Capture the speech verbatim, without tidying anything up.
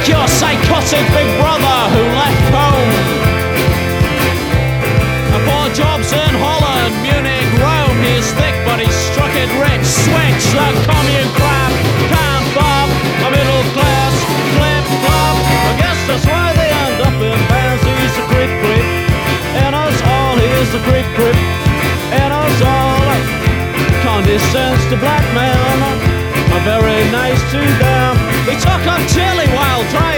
your psychotic big brother who left home. For jobs in Holland, Munich, Rome. He's thick but he's struck it rich. Switch the commune crap. Can't bob a middle class flip flop. I guess that's why they end up in bands. He's a creep creep in us all. He's a creep creep in us all. Condescends to black men are very nice to them. They talk on chili while driving.